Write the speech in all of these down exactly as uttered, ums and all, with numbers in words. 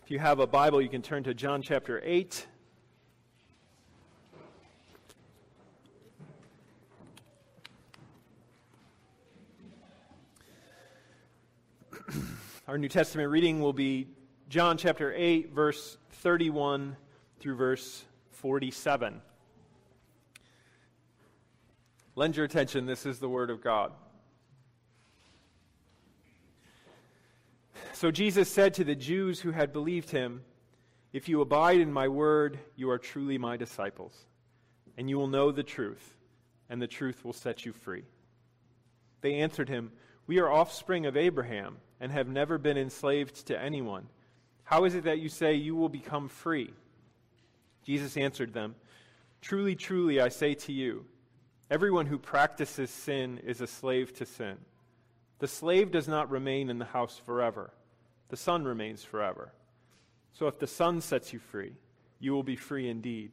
If you have a Bible, you can turn to John chapter eight. Our New Testament reading will be John chapter eight, verse thirty-one through verse forty-seven. Lend your attention, this is the Word of God. So Jesus said to the Jews who had believed him, "If you abide in my word, you are truly my disciples, and you will know the truth, and the truth will set you free." They answered him, "We are offspring of Abraham, and have never been enslaved to anyone. How is it that you say you will become free?" Jesus answered them, "Truly, truly, I say to you, everyone who practices sin is a slave to sin. The slave does not remain in the house forever. The Son remains forever. So if the Son sets you free, you will be free indeed.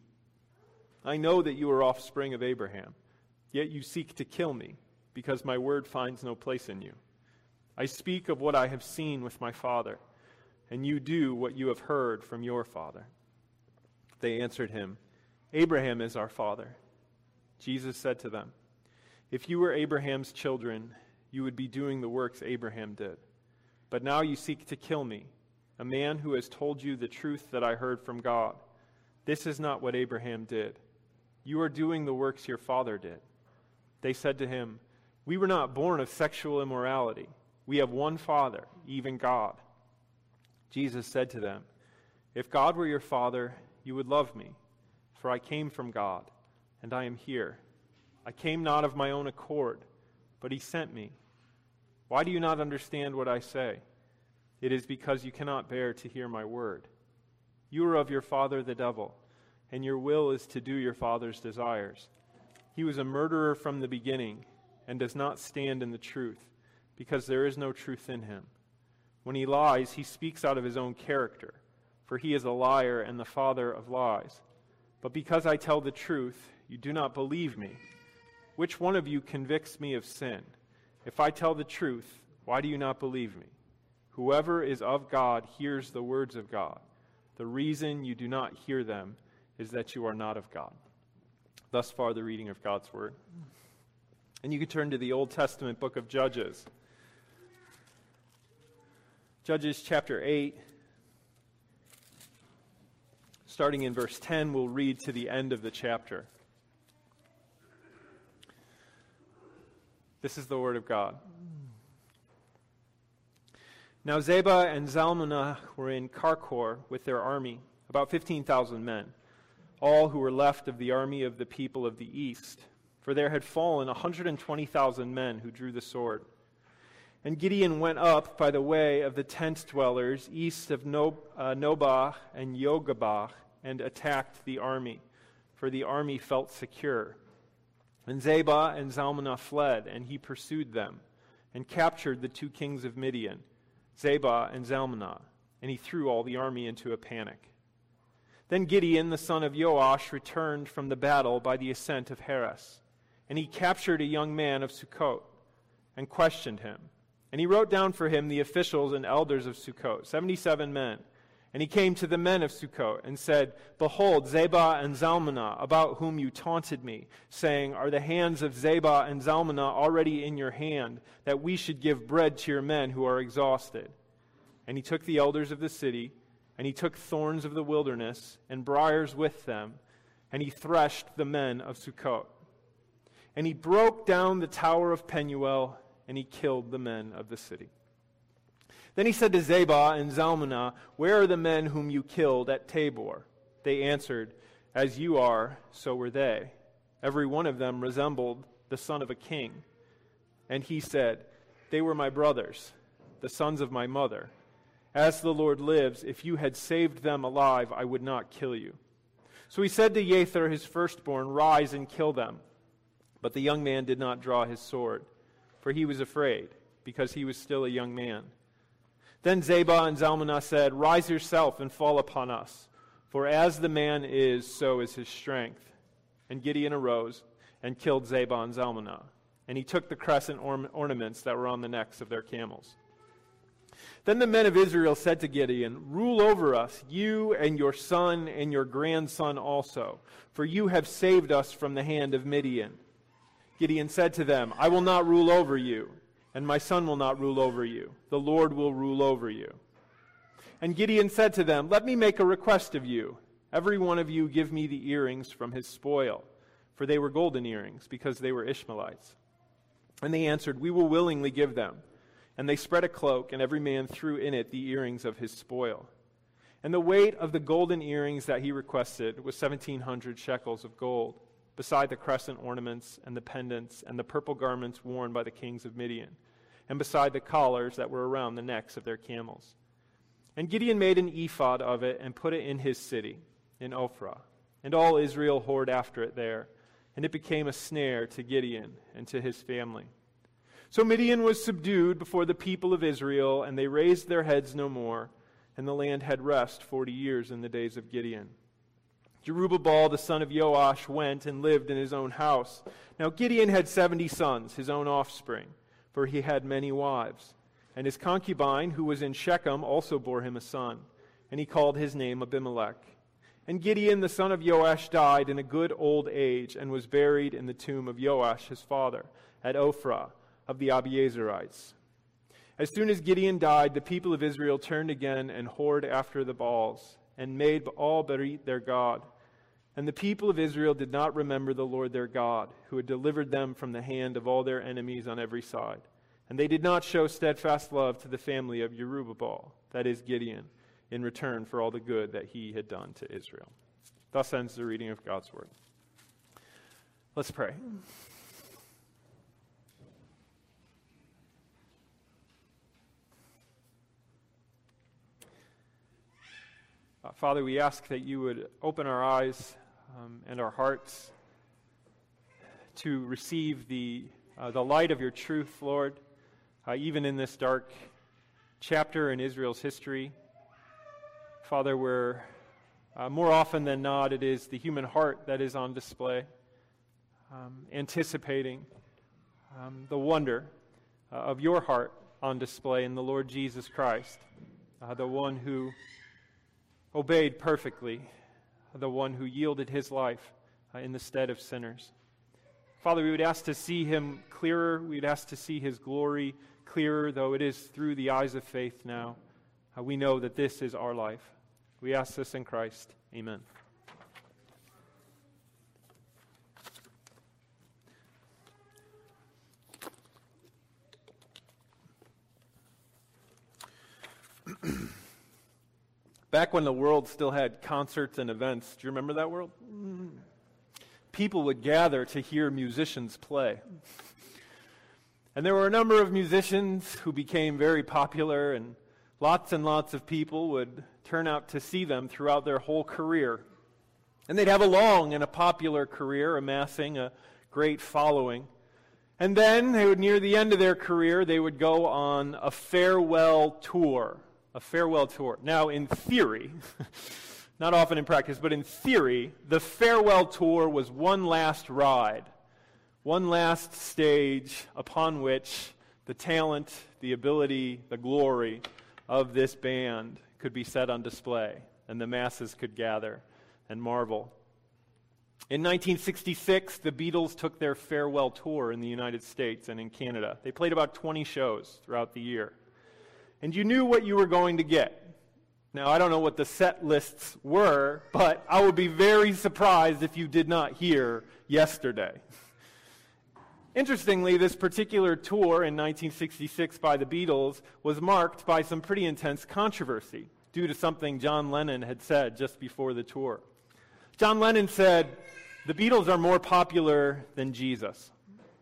I know that you are offspring of Abraham, yet you seek to kill me, because my word finds no place in you. I speak of what I have seen with my Father, and you do what you have heard from your father." They answered him, "Abraham is our father." Jesus said to them, "If you were Abraham's children, you would be doing the works Abraham did. But now you seek to kill me, a man who has told you the truth that I heard from God. This is not what Abraham did. You are doing the works your father did." They said to him, "We were not born of sexual immorality. We have one Father, even God." Jesus said to them, "If God were your Father, you would love me, for I came from God, and I am here. I came not of my own accord, but he sent me. Why do you not understand what I say? It is because you cannot bear to hear my word. You are of your father the devil, and your will is to do your father's desires. He was a murderer from the beginning, and does not stand in the truth, because there is no truth in him. When he lies, he speaks out of his own character, for he is a liar and the father of lies. But because I tell the truth, you do not believe me. Which one of you convicts me of sin? If I tell the truth, why do you not believe me? Whoever is of God hears the words of God. The reason you do not hear them is that you are not of God." Thus far, the reading of God's word. And you can turn to the Old Testament book of Judges. Judges chapter eight, starting in verse ten, we'll read to the end of the chapter. This is the word of God. Now Zebah and Zalmunna were in Karkor with their army, about fifteen thousand men, all who were left of the army of the people of the east. For there had fallen one hundred twenty thousand men who drew the sword. And Gideon went up by the way of the tent dwellers east of Nob- uh, Nobah and Yogabah and attacked the army, for the army felt secure. And Zebah and Zalmunna fled, and he pursued them, and captured the two kings of Midian, Zebah and Zalmunna, and he threw all the army into a panic. Then Gideon, the son of Joash, returned from the battle by the ascent of Heres, and he captured a young man of Sukkot, and questioned him. And he wrote down for him the officials and elders of Sukkot, seventy-seven men. And he came to the men of Sukkot and said, "Behold, Zebah and Zalmunna, about whom you taunted me, saying, Are the hands of Zebah and Zalmunna already in your hand, that we should give bread to your men who are exhausted?" And he took the elders of the city, and he took thorns of the wilderness, and briars with them, and he threshed the men of Sukkot. And he broke down the tower of Penuel, and he killed the men of the city. Then he said to Zebah and Zalmunna, "Where are the men whom you killed at Tabor?" They answered, "As you are, so were they. Every one of them resembled the son of a king." And he said, "They were my brothers, the sons of my mother. As the Lord lives, if you had saved them alive, I would not kill you." So he said to Yether, his firstborn, "Rise and kill them." But the young man did not draw his sword, for he was afraid, because he was still a young man. Then Zebah and Zalmunna said, "Rise yourself and fall upon us, for as the man is, so is his strength." And Gideon arose and killed Zebah and Zalmunna, and he took the crescent orm- ornaments that were on the necks of their camels. Then the men of Israel said to Gideon, "Rule over us, you and your son and your grandson also, for you have saved us from the hand of Midian." Gideon said to them, "I will not rule over you, and my son will not rule over you. The Lord will rule over you." And Gideon said to them, "Let me make a request of you. Every one of you give me the earrings from his spoil." For they were golden earrings, because they were Ishmaelites. And they answered, "We will willingly give them." And they spread a cloak, and every man threw in it the earrings of his spoil. And the weight of the golden earrings that he requested was seventeen hundred shekels of gold, beside the crescent ornaments and the pendants and the purple garments worn by the kings of Midian, and beside the collars that were around the necks of their camels. And Gideon made an ephod of it and put it in his city, in Ophrah. And all Israel whored after it there, and it became a snare to Gideon and to his family. So Midian was subdued before the people of Israel, and they raised their heads no more, and the land had rest forty years in the days of Gideon. Jerubbaal, the son of Joash, went and lived in his own house. Now Gideon had seventy sons, his own offspring, for he had many wives. And his concubine, who was in Shechem, also bore him a son, and he called his name Abimelech. And Gideon, the son of Joash, died in a good old age, and was buried in the tomb of Joash his father, at Ophrah of the Abiezerites. As soon as Gideon died, the people of Israel turned again and whored after the Baals, and made all Berit their god. And the people of Israel did not remember the Lord their God, who had delivered them from the hand of all their enemies on every side. And they did not show steadfast love to the family of Jerubbaal, that is Gideon, in return for all the good that he had done to Israel. Thus ends the reading of God's word. Let's pray. Uh, Father, we ask that you would open our eyes um, and our hearts to receive the uh, the light of your truth, Lord, uh, even in this dark chapter in Israel's history. Father, where uh, more often than not it is the human heart that is on display, um, anticipating um, the wonder uh, of your heart on display in the Lord Jesus Christ, uh, the one who obeyed perfectly, the one who yielded his life uh, in the stead of sinners. Father, we would ask to see him clearer. We would ask to see his glory clearer, though it is through the eyes of faith now. Uh, we know that this is our life. We ask this in Christ. Amen. Back when the world still had concerts and events, do you remember that world? People would gather to hear musicians play. And there were a number of musicians who became very popular, and lots and lots of people would turn out to see them throughout their whole career. And they'd have a long and a popular career, amassing a great following. And then, they would, near the end of their career, they would go on a farewell tour. A farewell tour. Now, in theory, not often in practice, but in theory, the farewell tour was one last ride, one last stage upon which the talent, the ability, the glory of this band could be set on display, and the masses could gather and marvel. In nineteen sixty-six, the Beatles took their farewell tour in the United States and in Canada. They played about twenty shows throughout the year. And you knew what you were going to get. Now, I don't know what the set lists were, but I would be very surprised if you did not hear Yesterday. Interestingly, this particular tour in nineteen sixty-six by the Beatles was marked by some pretty intense controversy due to something John Lennon had said just before the tour. John Lennon said, "The Beatles are more popular than Jesus."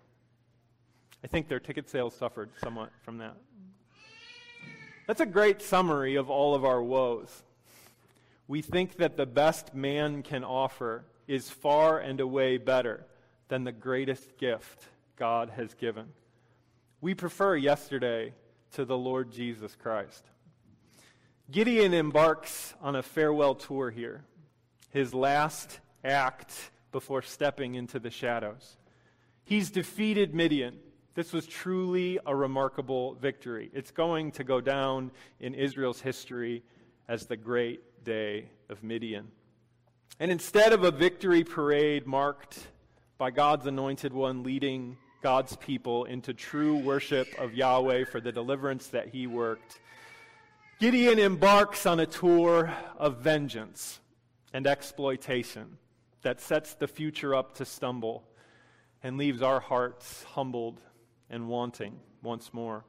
I think their ticket sales suffered somewhat from that. That's a great summary of all of our woes. We think that the best man can offer is far and away better than the greatest gift God has given. We prefer Yesterday to the Lord Jesus Christ. Gideon embarks on a farewell tour here, his last act before stepping into the shadows. He's defeated Midian. This was truly a remarkable victory. It's going to go down in Israel's history as the great day of Midian. And instead of a victory parade marked by God's anointed one leading God's people into true worship of Yahweh for the deliverance that he worked, Gideon embarks on a tour of vengeance and exploitation that sets the future up to stumble and leaves our hearts humbled and wanting once more.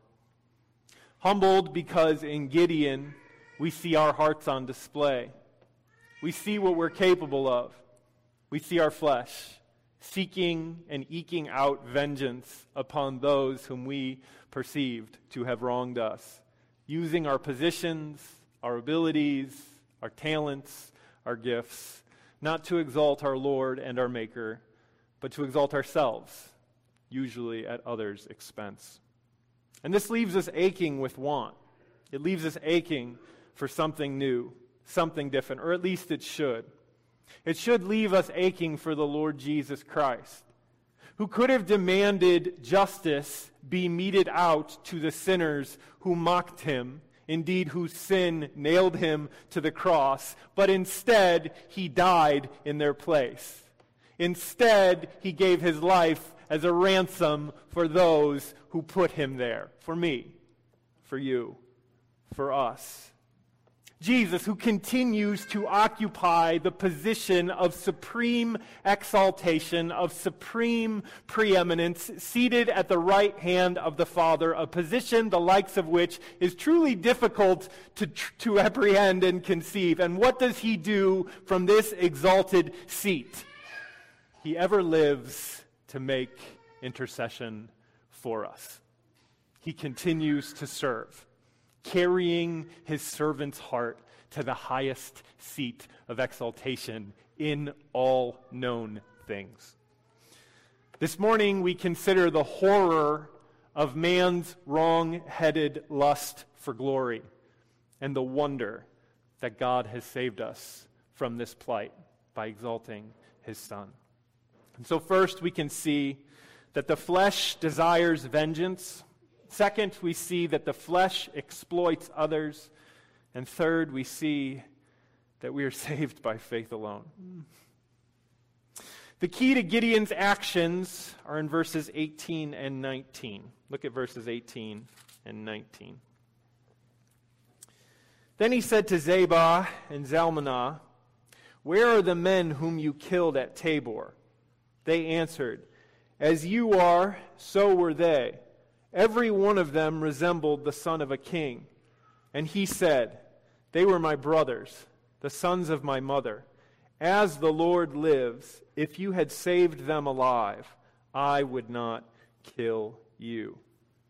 Humbled because in Gideon we see our hearts on display. We see what we're capable of. We see our flesh seeking and eking out vengeance upon those whom we perceived to have wronged us, using our positions, our abilities, our talents, our gifts, not to exalt our Lord and our Maker, but to exalt ourselves, usually at others' expense. And this leaves us aching with want. It leaves us aching for something new, something different, or at least it should. It should leave us aching for the Lord Jesus Christ, who could have demanded justice be meted out to the sinners who mocked him, indeed whose sin nailed him to the cross, but instead he died in their place. Instead, he gave his life as a ransom for those who put him there, for me, for you, for us. Jesus, who continues to occupy the position of supreme exaltation, of supreme preeminence, seated at the right hand of the Father, a position the likes of which is truly difficult to, to apprehend and conceive. And what does he do from this exalted seat? He ever lives to make intercession for us. He continues to serve, carrying his servant's heart to the highest seat of exaltation in all known things. This morning we consider the horror of man's wrong-headed lust for glory and the wonder that God has saved us from this plight by exalting his Son. And so first we can see that the flesh desires vengeance. Second, we see that the flesh exploits others. And third, we see that we are saved by faith alone. The key to Gideon's actions are in verses eighteen and nineteen. Look at verses eighteen and nineteen. Then he said to Zebah and Zalmunna, "Where are the men whom you killed at Tabor?" They answered, "As you are, so were they. Every one of them resembled the son of a king." And he said, "They were my brothers, the sons of my mother. As the Lord lives, if you had saved them alive, I would not kill you."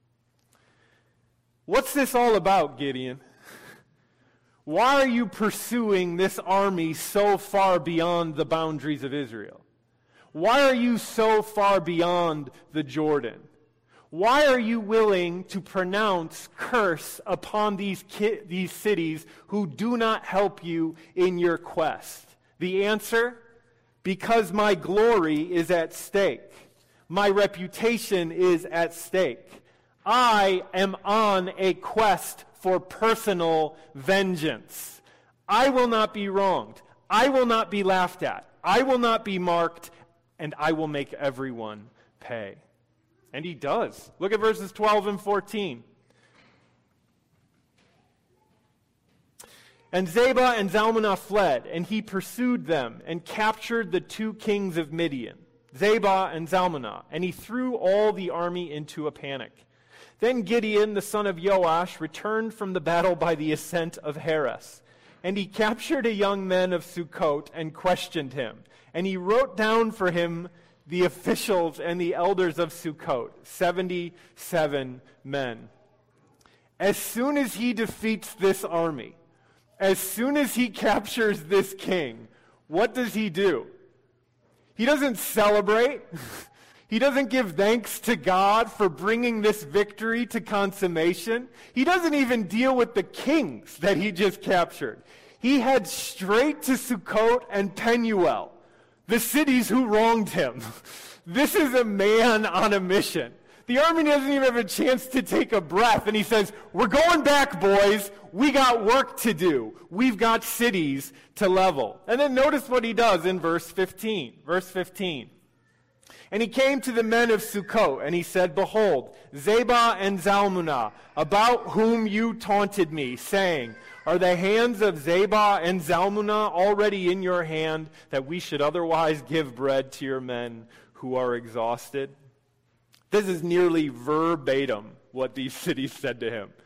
What's this all about, Gideon? Why are you pursuing this army so far beyond the boundaries of Israel? Why are you so far beyond the Jordan? Why are you willing to pronounce curse upon these ki- these cities who do not help you in your quest? The answer? Because my glory is at stake. My reputation is at stake. I am on a quest for personal vengeance. I will not be wronged. I will not be laughed at. I will not be marked, and I will make everyone pay. And he does. Look at verses twelve and fourteen. And Zebah and Zalmunna fled, and he pursued them and captured the two kings of Midian, Zebah and Zalmunna, and he threw all the army into a panic. Then Gideon, the son of Joash, returned from the battle by the ascent of Heres, and he captured a young man of Sukkot and questioned him. And he wrote down for him the officials and the elders of Sukkot, seventy-seven men. As soon as he defeats this army, as soon as he captures this king, what does he do? He doesn't celebrate. He doesn't give thanks to God for bringing this victory to consummation. He doesn't even deal with the kings that he just captured. He heads straight to Sukkot and Penuel, the cities who wronged him. This is a man on a mission. The army doesn't even have a chance to take a breath. And he says, we're going back, boys. We got work to do. We've got cities to level. And then notice what he does in verse fifteen. Verse fifteen. And he came to the men of Sukkot, and he said, behold, Zebah and Zalmunna, about whom you taunted me, saying, are the hands of Zebah and Zalmunna already in your hand, that we should otherwise give bread to your men who are exhausted? This is nearly verbatim what these cities said to him.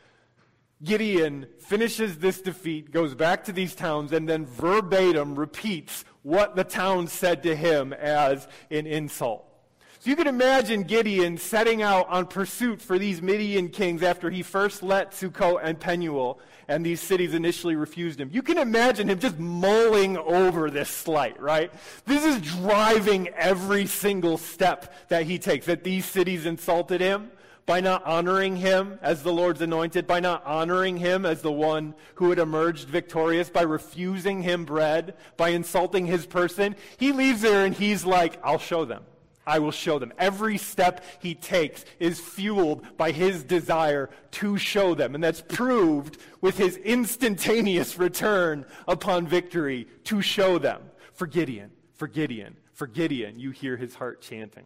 Gideon finishes this defeat, goes back to these towns, and then verbatim repeats what the towns said to him as an insult. So you can imagine Gideon setting out on pursuit for these Midian kings after he first let Sukkot and Penuel, and these cities initially refused him. You can imagine him just mulling over this slight, right? This is driving every single step that he takes, that these cities insulted him by not honoring him as the Lord's anointed, by not honoring him as the one who had emerged victorious, by refusing him bread, by insulting his person. He leaves there and he's like, I'll show them. I will show them. Every step he takes is fueled by his desire to show them. And that's proved with his instantaneous return upon victory to show them. For Gideon, for Gideon, for Gideon, you hear his heart chanting.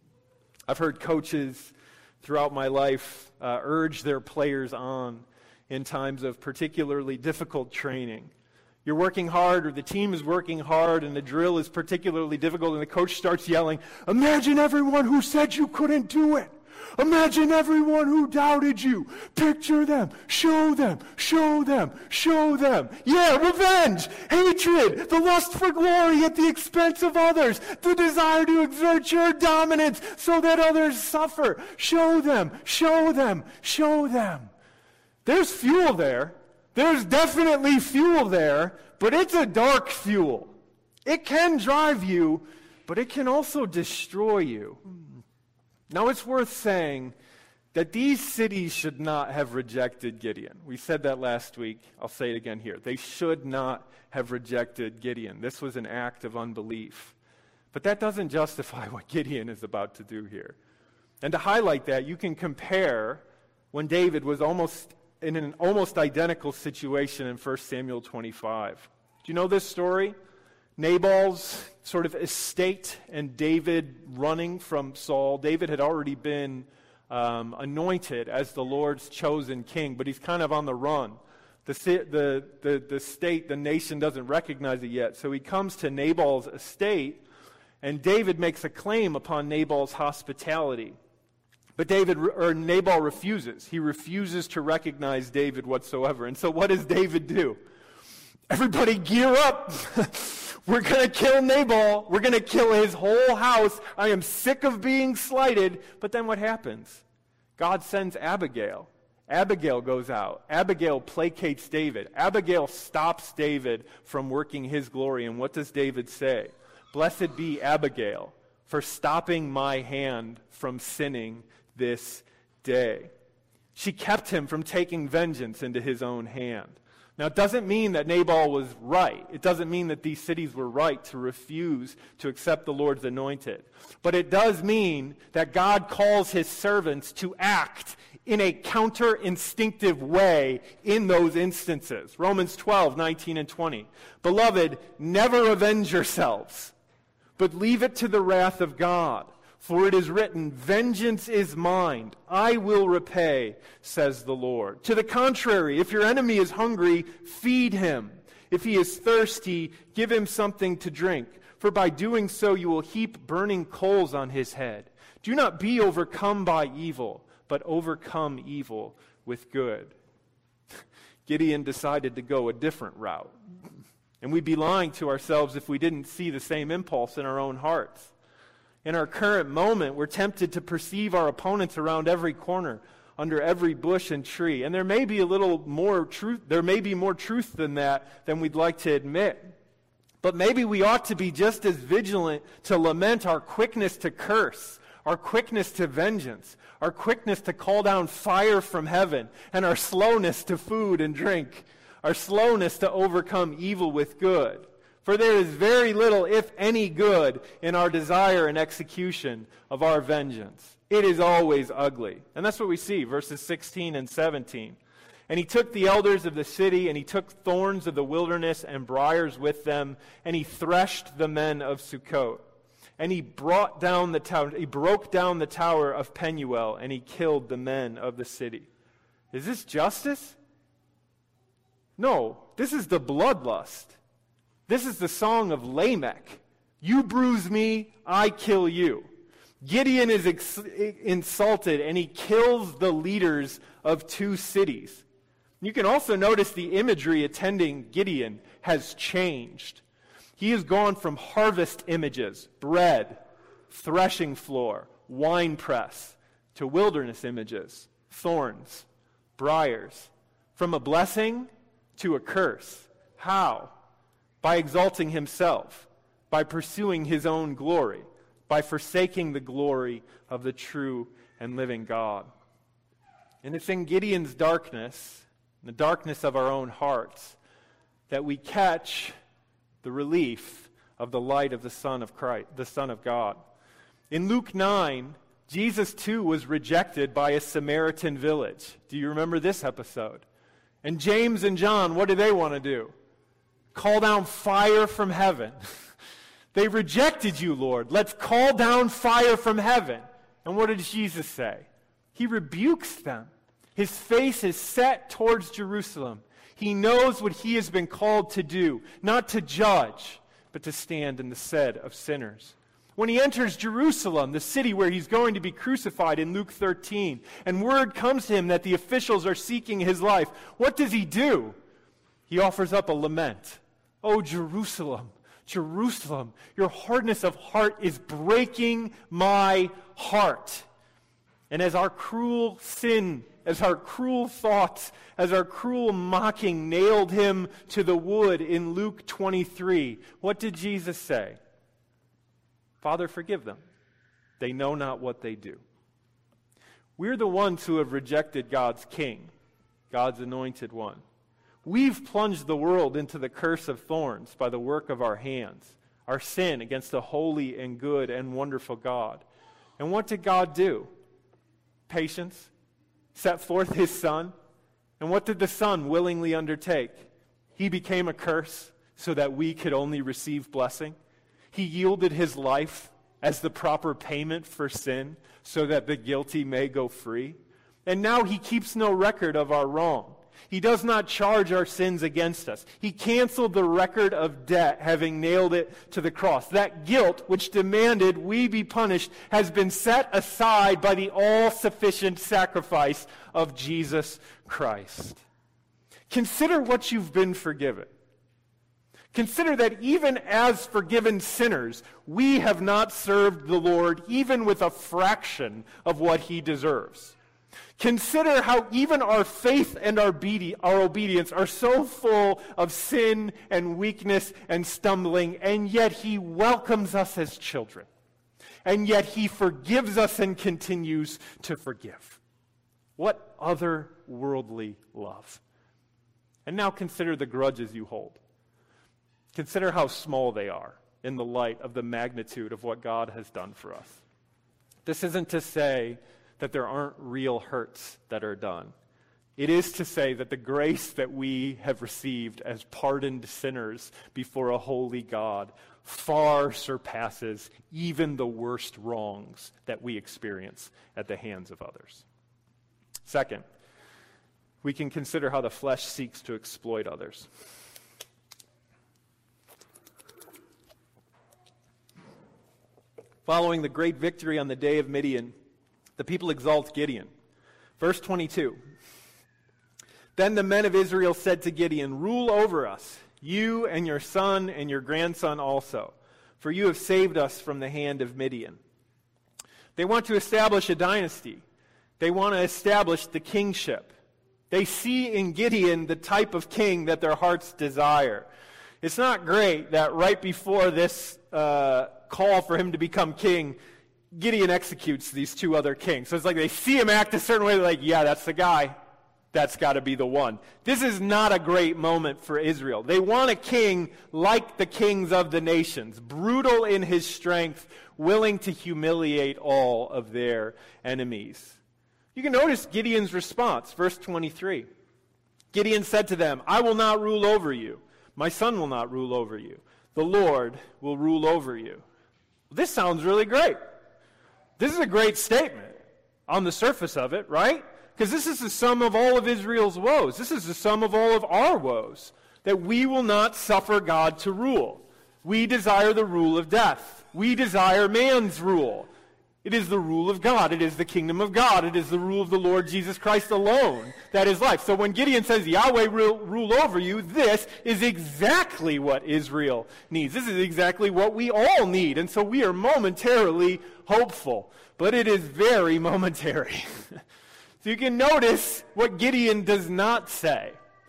I've heard coaches throughout my life uh, urge their players on in times of particularly difficult training. You're working hard, or the team is working hard, and the drill is particularly difficult, and the coach starts yelling, imagine everyone who said you couldn't do it. Imagine everyone who doubted you. Picture them. Show them. Show them. Show them. Yeah, revenge, hatred, the lust for glory at the expense of others, the desire to exert your dominance so that others suffer. Show them. Show them. Show them. There's fuel there. There's definitely fuel there, but it's a dark fuel. It can drive you, but it can also destroy you. Now, it's worth saying that these cities should not have rejected Gideon. We said that last week. I'll say it again here. They should not have rejected Gideon. This was an act of unbelief. But that doesn't justify what Gideon is about to do here. And to highlight that, you can compare when David was almost in an almost identical situation in First Samuel twenty-five. Do you know this story? Nabal's sort of estate and David running from Saul. David had already been um, anointed as the Lord's chosen king, but he's kind of on the run. The, the, the, the state, the nation doesn't recognize it yet. So he comes to Nabal's estate, and David makes a claim upon Nabal's hospitality. But David, or Nabal refuses. He refuses to recognize David whatsoever. And so what does David do? Everybody gear up. We're going to kill Nabal. We're going to kill his whole house. I am sick of being slighted. But then what happens? God sends Abigail. Abigail goes out. Abigail placates David. Abigail stops David from working his glory. And what does David say? Blessed be Abigail for stopping my hand from sinning this day. She kept him from taking vengeance into his own hand. Now, it doesn't mean that Nabal was right. It doesn't mean that these cities were right to refuse to accept the Lord's anointed. But it does mean that God calls his servants to act in a counter-instinctive way in those instances. Romans twelve, nineteen and twenty. Beloved, never avenge yourselves, but leave it to the wrath of God. For it is written, vengeance is mine, I will repay, says the Lord. To the contrary, if your enemy is hungry, feed him. If he is thirsty, give him something to drink. For by doing so you will heap burning coals on his head. Do not be overcome by evil, but overcome evil with good. Gideon decided to go a different route. And we'd be lying to ourselves if we didn't see the same impulse in our own hearts. In our current moment, we're tempted to perceive our opponents around every corner, under every bush and tree. And there may be a little more truth, there may be more truth than that than we'd like to admit. But maybe we ought to be just as vigilant to lament our quickness to curse, our quickness to vengeance, our quickness to call down fire from heaven, and our slowness to food and drink, our slowness to overcome evil with good. For there is very little, if any, good in our desire and execution of our vengeance. It is always ugly. And that's what we see, verses sixteen and seventeen. And he took the elders of the city, and he took thorns of the wilderness and briars with them, and he threshed the men of Sukkot. And he brought down the tower, he broke down the tower of Penuel, and he killed the men of the city. Is this justice? No, this is the bloodlust. This is the song of Lamech. You bruise me, I kill you. Gideon is ex- insulted, and he kills the leaders of two cities. You can also notice the imagery attending Gideon has changed. He has gone from harvest images, bread, threshing floor, wine press, to wilderness images, thorns, briars, from a blessing to a curse. How? By exalting himself, by pursuing his own glory, by forsaking the glory of the true and living God. And it's in Gideon's darkness, the darkness of our own hearts, that we catch the relief of the light of the Son of Christ, the Son of God. In Luke nine, Jesus too was rejected by a Samaritan village. Do you remember this episode? And James and John, what do they want to do? Call down fire from heaven. They rejected you, Lord. Let's call down fire from heaven. And what did Jesus say? He rebukes them. His face is set towards Jerusalem. He knows what he has been called to do, not to judge, but to stand in the stead of sinners. When he enters Jerusalem, the city where he's going to be crucified in Luke thirteen, and word comes to him that the officials are seeking his life, what does he do? He offers up a lament. Oh, Jerusalem, Jerusalem, your hardness of heart is breaking my heart. And as our cruel sin, as our cruel thoughts, as our cruel mocking nailed him to the wood in Luke twenty-three, what did Jesus say? Father, forgive them. They know not what they do. We're the ones who have rejected God's king, God's anointed one. We've plunged the world into the curse of thorns by the work of our hands, our sin against a holy and good and wonderful God. And what did God do? Patience, set forth his Son. And what did the Son willingly undertake? He became a curse so that we could only receive blessing. He yielded his life as the proper payment for sin so that the guilty may go free. And now he keeps no record of our wrong. He does not charge our sins against us. He canceled the record of debt, having nailed it to the cross. That guilt which demanded we be punished has been set aside by the all-sufficient sacrifice of Jesus Christ. Consider what you've been forgiven. Consider that even as forgiven sinners, we have not served the Lord even with a fraction of what he deserves. Consider how even our faith and our, obedi- our obedience are so full of sin and weakness and stumbling, and yet he welcomes us as children. And yet he forgives us and continues to forgive. What otherworldly love. And now consider the grudges you hold. Consider how small they are in the light of the magnitude of what God has done for us. This isn't to say that there aren't real hurts that are done. It is to say that the grace that we have received as pardoned sinners before a holy God far surpasses even the worst wrongs that we experience at the hands of others. Second, we can consider how the flesh seeks to exploit others. Following the great victory on the day of Midian, the people exalt Gideon. Verse twenty-two. Then the men of Israel said to Gideon, "Rule over us, you and your son and your grandson also, for you have saved us from the hand of Midian." They want to establish a dynasty. They want to establish the kingship. They see in Gideon the type of king that their hearts desire. It's not great that right before this uh, call for him to become king, Gideon executes these two other kings. So it's like they see him act a certain way, they're like, yeah, that's the guy. That's got to be the one. This is not a great moment for Israel. They want a king like the kings of the nations, brutal in his strength, willing to humiliate all of their enemies. You can notice Gideon's response, verse twenty-three. Gideon said to them, I will not rule over you. My son will not rule over you. The Lord will rule over you. This sounds really great. This is a great statement on the surface of it, right? Because this is the sum of all of Israel's woes. This is the sum of all of our woes, that we will not suffer God to rule. We desire the rule of death. We desire man's rule. It is the rule of God. It is the kingdom of God. It is the rule of the Lord Jesus Christ alone that is life. So when Gideon says, Yahweh will rule over you, this is exactly what Israel needs. This is exactly what we all need. And so we are momentarily hopeful. But it is very momentary. So you can notice what Gideon does not say.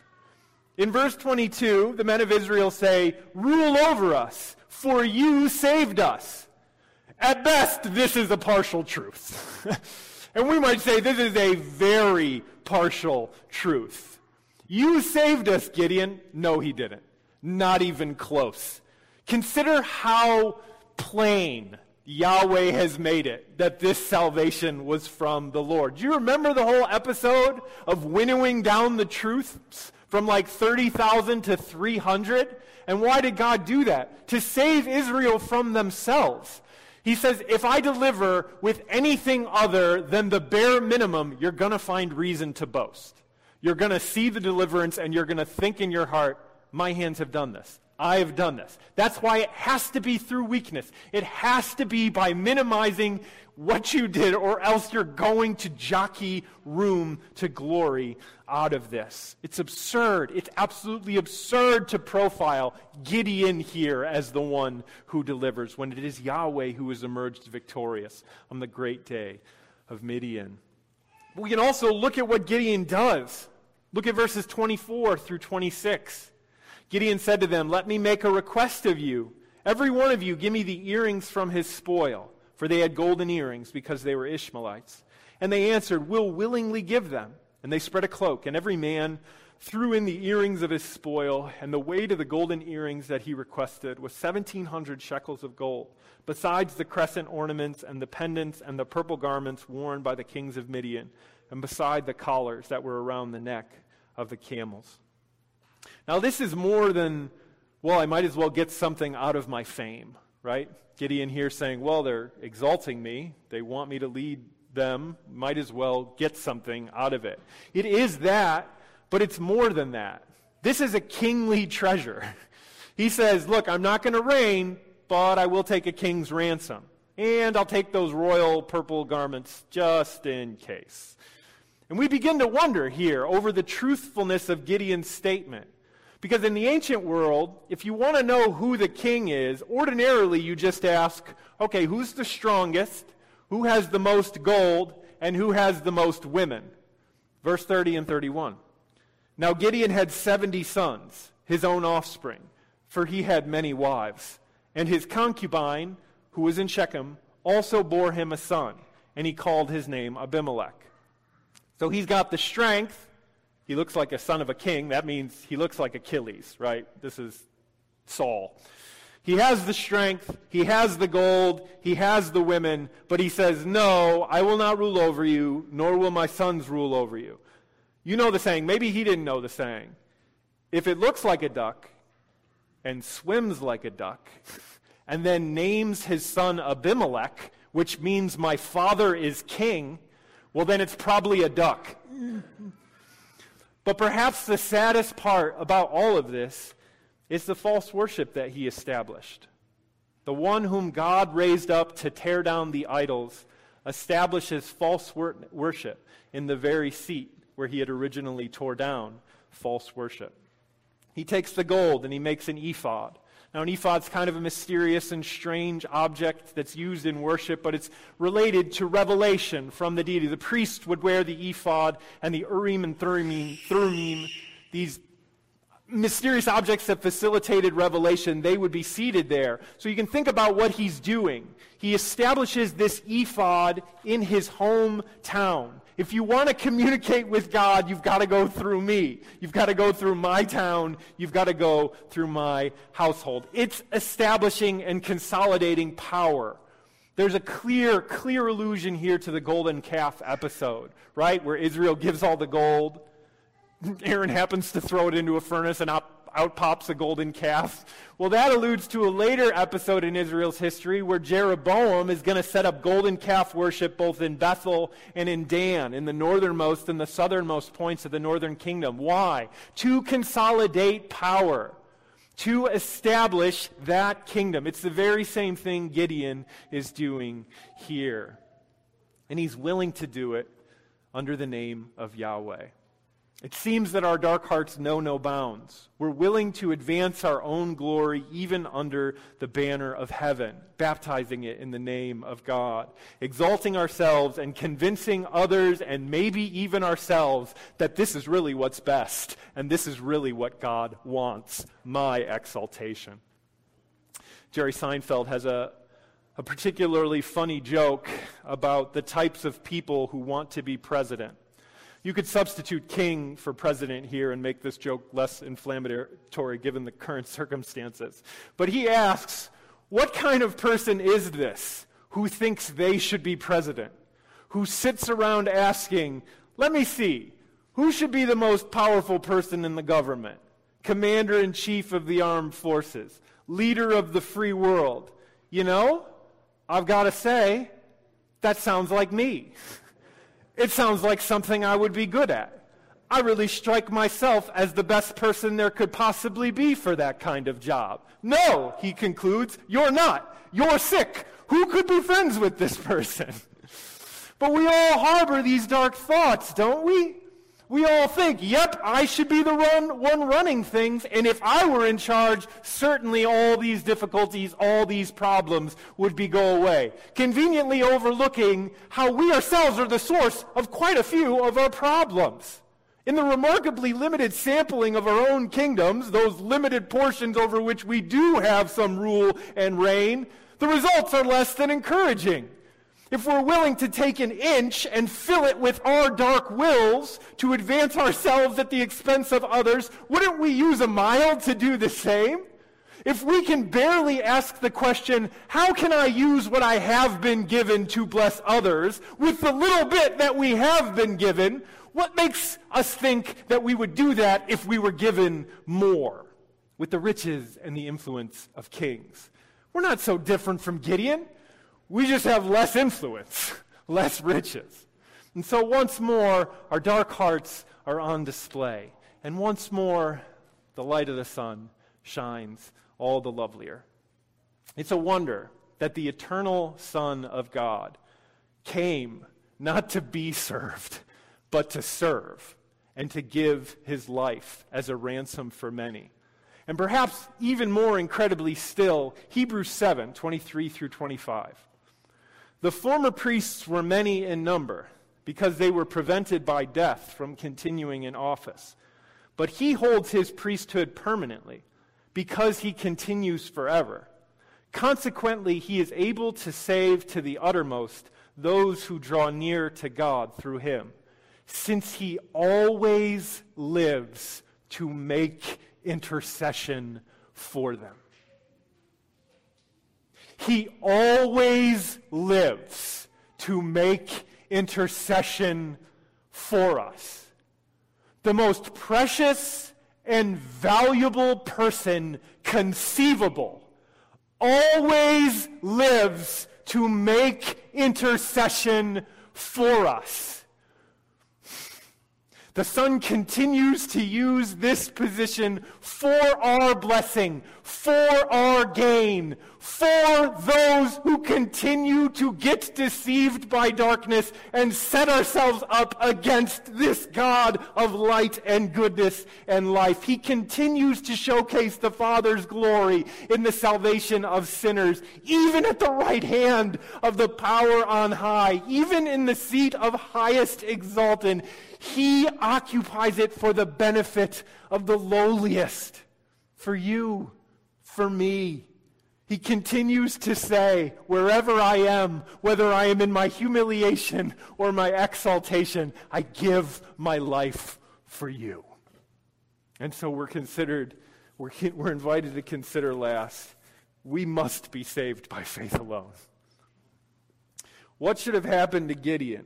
In verse twenty-two, the men of Israel say, rule over us, for you saved us. At best, this is a partial truth. And we might say this is a very partial truth. You saved us, Gideon. No, he didn't. Not even close. Consider how plain Yahweh has made it that this salvation was from the Lord. Do you remember the whole episode of winnowing down the truths from like thirty thousand to three hundred? And why did God do that? To save Israel from themselves. He says, if I deliver with anything other than the bare minimum, you're going to find reason to boast. You're going to see the deliverance and you're going to think in your heart, my hands have done this. I have done this. That's why it has to be through weakness. It has to be by minimizing what you did, or else you're going to jockey room to glory out of this. It's absurd. It's absolutely absurd to profile Gideon here as the one who delivers, when it is Yahweh who has emerged victorious on the great day of Midian. We can also look at what Gideon does. Look at verses twenty-four through twenty-six. Gideon said to them, let me make a request of you. Every one of you give me the earrings from his spoil. For they had golden earrings because they were Ishmaelites. And they answered, we'll willingly give them. And they spread a cloak, and every man threw in the earrings of his spoil. And the weight of the golden earrings that he requested was seventeen hundred shekels of gold, besides the crescent ornaments and the pendants and the purple garments worn by the kings of Midian, and beside the collars that were around the neck of the camels. Now this is more than, well, I might as well get something out of my fame, right? Gideon here saying, well, they're exalting me. They want me to lead them. Might as well get something out of it. It is that, but it's more than that. This is a kingly treasure. He says, look, I'm not going to reign, but I will take a king's ransom. And I'll take those royal purple garments just in case. And we begin to wonder here over the truthfulness of Gideon's statement. Because in the ancient world, if you want to know who the king is, ordinarily you just ask, okay, who's the strongest, who has the most gold, and who has the most women? Verse thirty and thirty-one. Now Gideon had seventy sons, his own offspring, for he had many wives. And his concubine, who was in Shechem, also bore him a son, and he called his name Abimelech. So he's got the strength. He looks like a son of a king. That means he looks like Achilles, right? This is Saul. He has the strength. He has the gold. He has the women. But he says, no, I will not rule over you, nor will my sons rule over you. You know the saying. Maybe he didn't know the saying. If it looks like a duck and swims like a duck and then names his son Abimelech, which means my father is king, well, then it's probably a duck. But perhaps the saddest part about all of this is the false worship that he established. The one whom God raised up to tear down the idols establishes false wor- worship in the very seat where he had originally tore down false worship. He takes the gold and he makes an ephod. Now, an ephod is kind of a mysterious and strange object that's used in worship, but it's related to revelation from the deity. The priest would wear the ephod, and the Urim and Thummim, Thummim, these mysterious objects that facilitated revelation, they would be seated there. So you can think about what he's doing. He establishes this ephod in his hometown. If you want to communicate with God, you've got to go through me. You've got to go through my town. You've got to go through my household. It's establishing and consolidating power. There's a clear, clear allusion here to the golden calf episode, right? Where Israel gives all the gold. Aaron happens to throw it into a furnace and out, out pops a golden calf. Well, that alludes to a later episode in Israel's history where Jeroboam is going to set up golden calf worship both in Bethel and in Dan, in the northernmost and the southernmost points of the northern kingdom. Why? To consolidate power. To establish that kingdom. It's the very same thing Gideon is doing here. And he's willing to do it under the name of Yahweh. It seems that our dark hearts know no bounds. We're willing to advance our own glory even under the banner of heaven, baptizing it in the name of God, exalting ourselves and convincing others and maybe even ourselves that this is really what's best and this is really what God wants, my exaltation. Jerry Seinfeld has a, a particularly funny joke about the types of people who want to be president. You could substitute king for president here and make this joke less inflammatory given the current circumstances. But he asks, what kind of person is this who thinks they should be president? Who sits around asking, let me see, who should be the most powerful person in the government? Commander-in-chief of the armed forces, leader of the free world. You know, I've got to say, that sounds like me. It sounds like something I would be good at. I really strike myself as the best person there could possibly be for that kind of job. No, he concludes, you're not. You're sick. Who could be friends with this person? But we all harbor these dark thoughts, don't we? We all think, yep, I should be the one, one running things, and if I were in charge, certainly all these difficulties, all these problems would be go away. Conveniently overlooking how we ourselves are the source of quite a few of our problems. In the remarkably limited sampling of our own kingdoms, those limited portions over which we do have some rule and reign, the results are less than encouraging. If we're willing to take an inch and fill it with our dark wills to advance ourselves at the expense of others, wouldn't we use a mile to do the same? If we can barely ask the question, how can I use what I have been given to bless others with the little bit that we have been given, what makes us think that we would do that if we were given more with the riches and the influence of kings? We're not so different from Gideon. We just have less influence, less riches. And so once more, our dark hearts are on display. And once more, the light of the sun shines all the lovelier. It's a wonder that the eternal Son of God came not to be served, but to serve and to give his life as a ransom for many. And perhaps even more incredibly still, Hebrews seven, twenty-three through twenty-five. The former priests were many in number because they were prevented by death from continuing in office. But he holds his priesthood permanently because he continues forever. Consequently, he is able to save to the uttermost those who draw near to God through him, since he always lives to make intercession for them. He always lives to make intercession for us. The most precious and valuable person conceivable always lives to make intercession for us. The Son continues to use this position for our blessing, for our gain, for those who continue to get deceived by darkness and set ourselves up against this God of light and goodness and life. He continues to showcase the Father's glory in the salvation of sinners, even at the right hand of the power on high, even in the seat of highest exalted. He occupies it for the benefit of the lowliest, for you, for me. He continues to say, wherever I am, whether I am in my humiliation or my exaltation, I give my life for you. And so we're considered, we're, we're invited to consider last, we must be saved by faith alone. What should have happened to Gideon?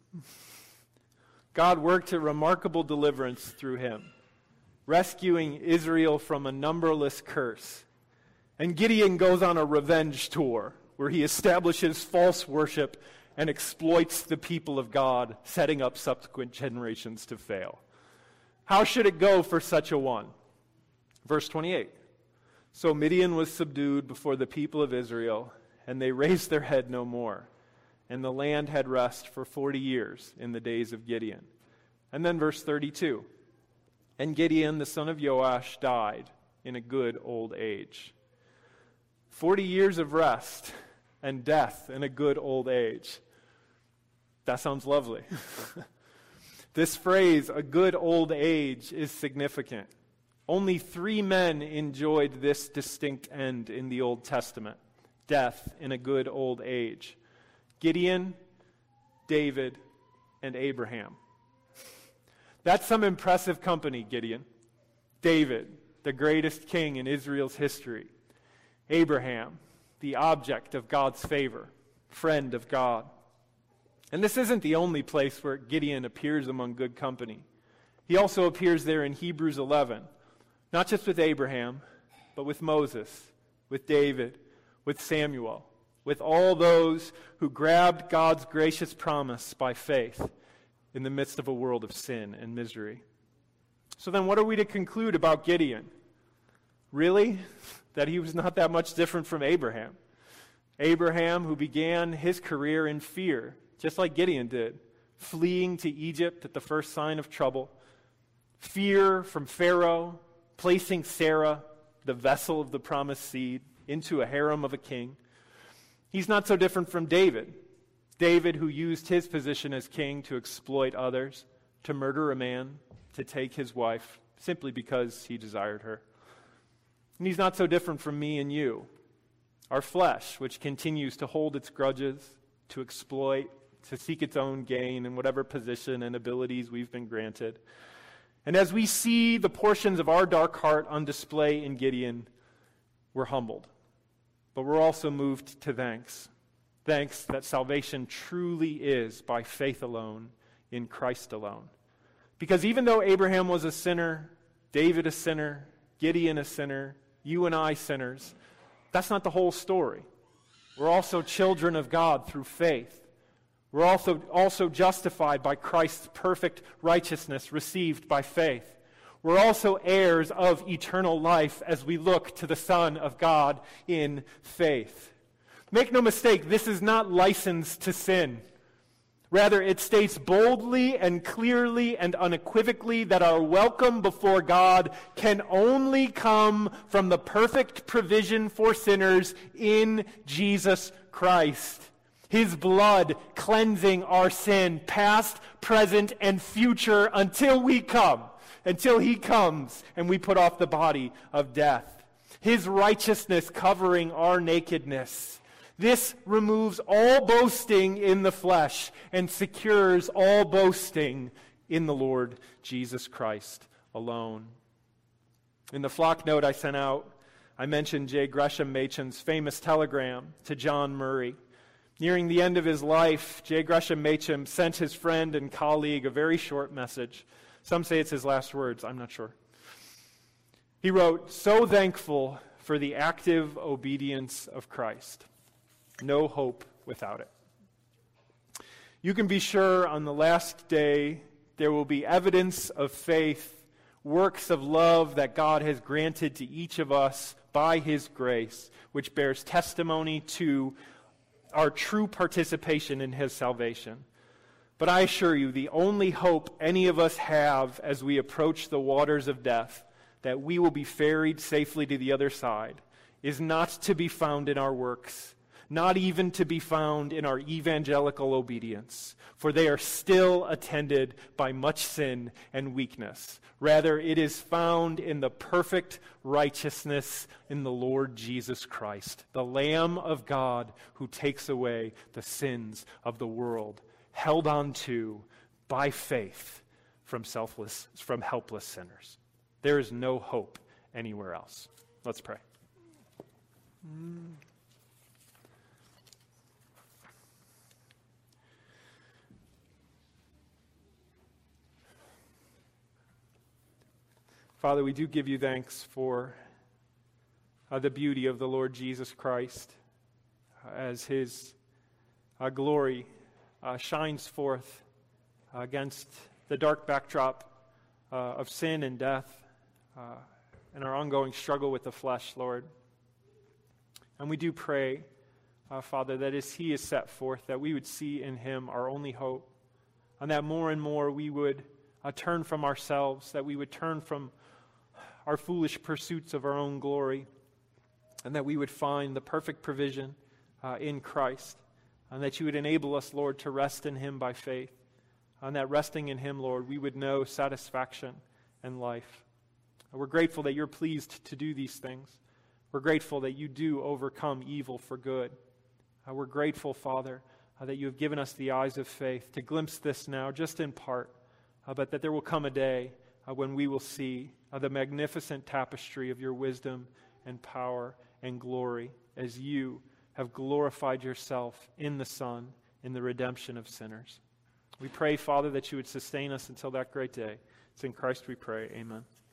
God worked a remarkable deliverance through him, rescuing Israel from a numberless curse. And Gideon goes on a revenge tour where he establishes false worship and exploits the people of God, setting up subsequent generations to fail. How should it go for such a one? Verse twenty-eight. So Midian was subdued before the people of Israel, and they raised their head no more. And the land had rest for forty years in the days of Gideon. And then verse thirty-two. And Gideon, the son of Joash, died in a good old age. Forty years of rest and death in a good old age. That sounds lovely. This phrase, a good old age, is significant. Only three men enjoyed this distinct end in the Old Testament. Death in a good old age. Gideon, David, and Abraham. That's some impressive company, Gideon. David, the greatest king in Israel's history. Abraham, the object of God's favor, friend of God. And this isn't the only place where Gideon appears among good company. He also appears there in Hebrews eleven, not just with Abraham, but with Moses, with David, with Samuel, with all those who grabbed God's gracious promise by faith in the midst of a world of sin and misery. So then what are we to conclude about Gideon? Really? That he was not that much different from Abraham. Abraham, who began his career in fear, just like Gideon did, fleeing to Egypt at the first sign of trouble. Fear from Pharaoh, placing Sarah, the vessel of the promised seed, into a harem of a king. He's not so different from David. David, who used his position as king to exploit others, to murder a man, to take his wife, simply because he desired her. And he's not so different from me and you. Our flesh, which continues to hold its grudges, to exploit, to seek its own gain in whatever position and abilities we've been granted. And as we see the portions of our dark heart on display in Gideon, we're humbled. But we're also moved to thanks. Thanks that salvation truly is by faith alone, in Christ alone. Because even though Abraham was a sinner, David a sinner, Gideon a sinner, you and I sinners, that's not the whole story. We're also children of God through faith. We're also, also justified by Christ's perfect righteousness received by faith. We're also heirs of eternal life as we look to the Son of God in faith. Make no mistake, this is not license to sin. Rather, it states boldly and clearly and unequivocally that our welcome before God can only come from the perfect provision for sinners in Jesus Christ. His blood cleansing our sin, past, present, and future, until we come, until he comes and we put off the body of death. His righteousness covering our nakedness. This removes all boasting in the flesh and secures all boasting in the Lord Jesus Christ alone. In the flock note I sent out, I mentioned J. Gresham Machen's famous telegram to John Murray. Nearing the end of his life, J. Gresham Machen sent his friend and colleague a very short message. Some say it's his last words, I'm not sure. He wrote, "So thankful for the active obedience of Christ. No hope without it." You can be sure on the last day there will be evidence of faith, works of love that God has granted to each of us by his grace, which bears testimony to our true participation in his salvation. But I assure you, the only hope any of us have as we approach the waters of death, that we will be ferried safely to the other side, is not to be found in our works, not even to be found in our evangelical obedience, for they are still attended by much sin and weakness. Rather, it is found in the perfect righteousness in the Lord Jesus Christ, the Lamb of God who takes away the sins of the world, held on to by faith from selfless, from helpless sinners. There is no hope anywhere else. Let's pray. Father, we do give you thanks for uh, the beauty of the Lord Jesus Christ uh, as his uh, glory uh, shines forth uh, against the dark backdrop uh, of sin and death uh, and our ongoing struggle with the flesh, Lord. And we do pray, uh, Father, that as he is set forth, that we would see in him our only hope, and that more and more we would uh, turn from ourselves, that we would turn from our foolish pursuits of our own glory, and that we would find the perfect provision uh, in Christ, and that you would enable us, Lord, to rest in him by faith, and that resting in him, Lord, we would know satisfaction and life. And we're grateful that you're pleased to do these things. We're grateful that you do overcome evil for good. Uh, we're grateful, Father, uh, that you have given us the eyes of faith to glimpse this now, just in part, uh, but that there will come a day uh, when we will see uh, the magnificent tapestry of your wisdom and power and glory as you have glorified yourself in the Son, in the redemption of sinners. We pray, Father, that you would sustain us until that great day. It's in Christ we pray. Amen.